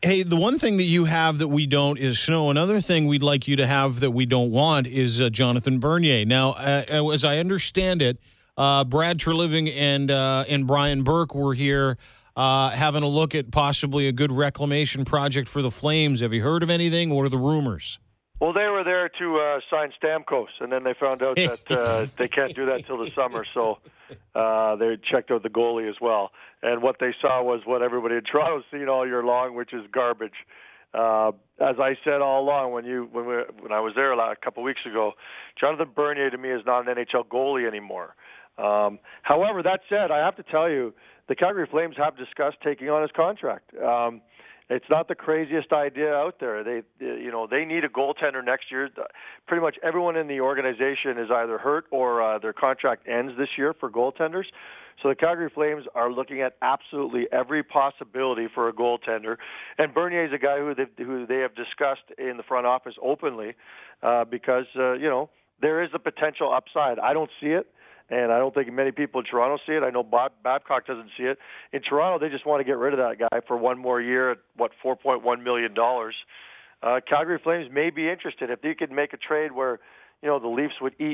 Hey, the one thing that you have that we don't is snow. Another thing we'd like you to have that we don't want is Jonathan Bernier. Now, as I understand it, Brad Treliving and Brian Burke were here having a look at possibly a good reclamation project for the Flames. Have you heard of anything? What are the rumors? Well, they were there to sign Stamkos, and then they found out that they can't do that till the summer, so they checked out the goalie as well. And what they saw was what everybody in Toronto's seen all year long, which is garbage. As I said all along when I was there a couple of weeks ago, Jonathan Bernier to me is not an NHL goalie anymore. However, that said, I have to tell you, the Calgary Flames have discussed taking on his contract. It's not the craziest idea out there. They need a goaltender next year. Pretty much everyone in the organization is either hurt or their contract ends this year for goaltenders. So the Calgary Flames are looking at absolutely every possibility for a goaltender. And Bernier is a guy who they have discussed in the front office openly because there is a potential upside. I don't see it. And I don't think many people in Toronto see it. I know Babcock doesn't see it. In Toronto, they just want to get rid of that guy for one more year at, $4.1 million. Calgary Flames may be interested. If they could make a trade where, the Leafs would eat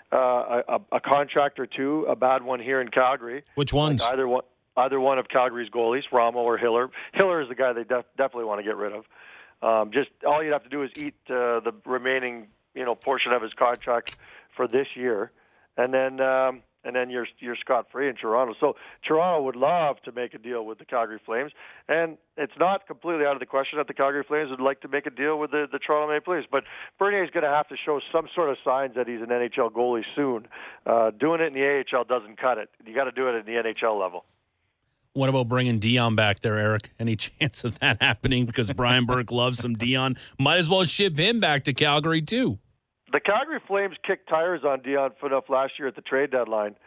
a contract or two, a bad one here in Calgary. Which ones? Like either one of Calgary's goalies, Ramo or Hiller. Hiller is the guy they definitely want to get rid of. Just all you'd have to do is eat the remaining, portion of his contract for this year. And then you're scot-free in Toronto. So Toronto would love to make a deal with the Calgary Flames, and it's not completely out of the question that the Calgary Flames would like to make a deal with the Toronto Maple Leafs. But Bernier is going to have to show some sort of signs that he's an NHL goalie soon. Doing it in the AHL doesn't cut it. You got to do it at the NHL level. What about bringing Dion back there, Eric? Any chance of that happening? Because Brian Burke loves some Dion. Might as well ship him back to Calgary, too. The Calgary Flames kicked tires on Dion Phaneuf last year at the trade deadline.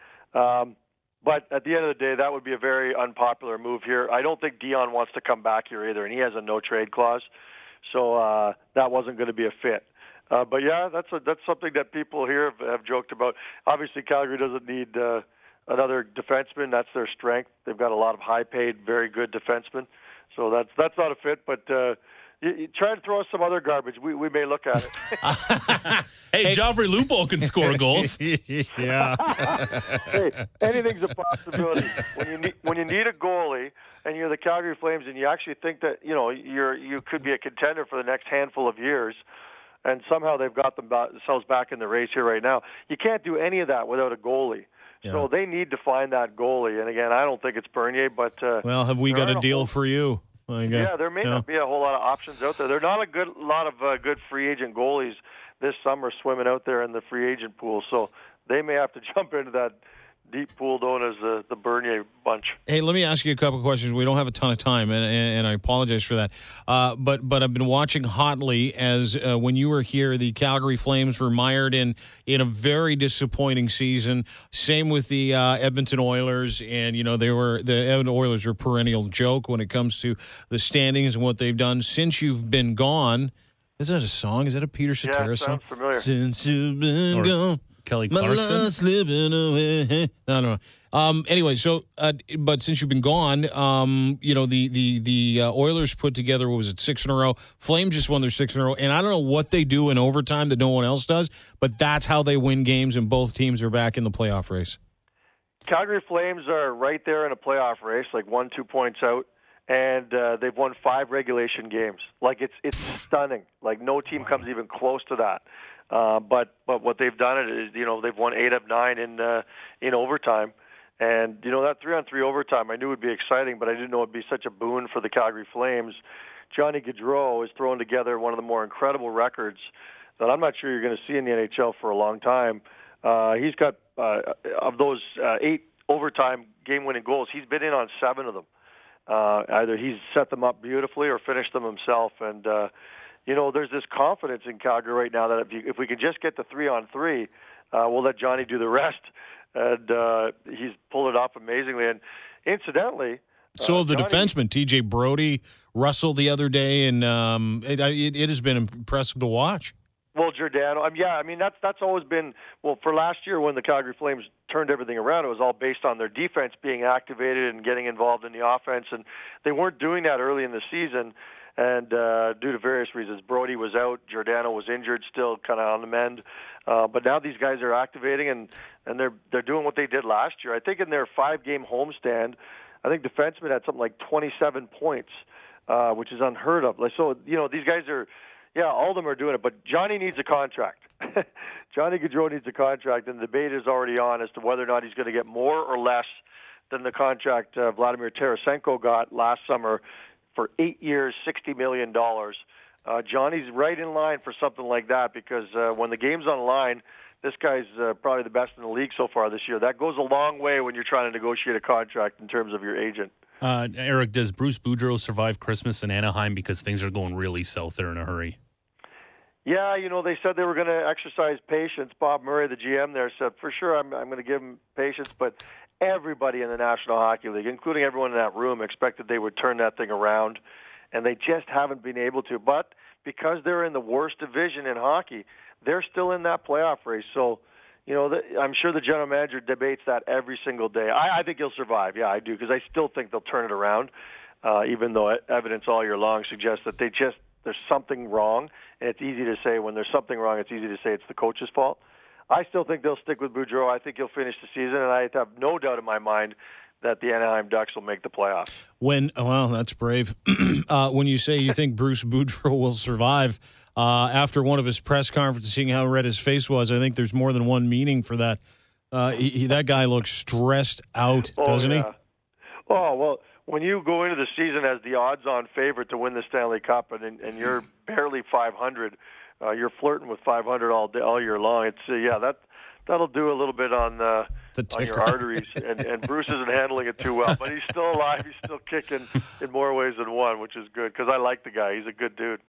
But at the end of the day, that would be a very unpopular move here. I don't think Dion wants to come back here either, and he has a no-trade clause. So that wasn't going to be a fit. But, yeah, that's something that people here have joked about. Obviously, Calgary doesn't need another defenseman. That's their strength. They've got a lot of high-paid, very good defensemen. So that's not a fit, but you try to throw us some other garbage. We may look at it. Hey, Joffrey Lupul can score goals. Yeah. Hey, anything's a possibility. When you need a goalie and you're the Calgary Flames and you actually think that you could be a contender for the next handful of years, and somehow they've got themselves back in the race here right now. You can't do any of that without a goalie. Yeah. So they need to find that goalie. And again, I don't think it's Bernier, but well, have we got a deal for you? Yeah, there may not be a whole lot of options out there. There are not a lot of good free agent goalies this summer swimming out there in the free agent pool. So they may have to jump into that deep pool known as the Bernier bunch. Hey, let me ask you a couple of questions. We don't have a ton of time, and I apologize for that. But I've been watching hotly as when you were here, the Calgary Flames were mired in a very disappointing season. Same with the Edmonton Oilers, and the Edmonton Oilers are a perennial joke when it comes to the standings and what they've done since you've been gone. Is that a song? Is that a Peter Cetera song? Sounds familiar. Since you've been gone. Kelly My Clarkson? love's slipping away. No. Anyway, so but since you've been gone, the Oilers put together, 6 in a row? Flames just won their 6 in a row, and I don't know what they do in overtime that no one else does, but that's how they win games, and both teams are back in the playoff race. Calgary Flames are right there in a playoff race, like 1-2 points out, and they've won 5 regulation games. Like it's stunning. Like no team comes even close to that. But what they've done is they've won 8 of 9 in overtime, and that 3-on-3 overtime I knew would be exciting, but I didn't know it'd be such a boon for the Calgary Flames. Johnny Gaudreau has thrown together one of the more incredible records that I'm not sure you're going to see in the NHL for a long time. He's got of those 8 overtime game-winning goals, he's been in on 7 of them. Either he's set them up beautifully or finished them himself, and there's this confidence in Calgary right now that if we can just get the 3-on-3, we'll let Johnny do the rest. And he's pulled it off amazingly. And incidentally, so the defenseman, TJ Brody, Russell the other day, and it has been impressive to watch. Well, Giordano, that's always been, for last year when the Calgary Flames turned everything around, it was all based on their defense being activated and getting involved in the offense, and they weren't doing that early in the season. and due to various reasons. Brody was out, Giordano was injured, still kind of on the mend. But now these guys are activating, and they're doing what they did last year. I think in their 5-game homestand, I think defensemen had something like 27 points, which is unheard of. So, these guys are, all of them are doing it. But Johnny needs a contract. Johnny Gaudreau needs a contract, and the debate is already on as to whether or not he's going to get more or less than the contract Vladimir Tarasenko got last summer for 8 years, $60 million. Johnny's right in line for something like that because when the game's on the line, this guy's probably the best in the league so far this year. That goes a long way when you're trying to negotiate a contract in terms of your agent. Eric, does Bruce Boudreau survive Christmas in Anaheim because things are going really south there in a hurry? Yeah, they said they were going to exercise patience. Bob Murray, the GM there, said, for sure, I'm going to give him patience. But everybody in the National Hockey League, including everyone in that room, expected they would turn that thing around. And they just haven't been able to. But because they're in the worst division in hockey, they're still in that playoff race. So, I'm sure the general manager debates that every single day. I think he'll survive. Yeah, I do, because I still think they'll turn it around, even though evidence all year long suggests that there's something wrong. And it's easy to say when there's something wrong, it's easy to say it's the coach's fault. I still think they'll stick with Boudreau. I think he'll finish the season, and I have no doubt in my mind that the Anaheim Ducks will make the playoffs. That's brave. When you say you think Bruce Boudreau will survive, after one of his press conferences, seeing how red his face was, I think there's more than one meaning for that. That guy looks stressed out, doesn't he? Oh, well, when you go into the season as the odds-on favorite to win the Stanley Cup and you're barely 500, you're flirting with 500 all year long. It's that'll do a little bit on your arteries, and Bruce isn't handling it too well. But he's still alive. He's still kicking in more ways than one, which is good because I like the guy. He's a good dude.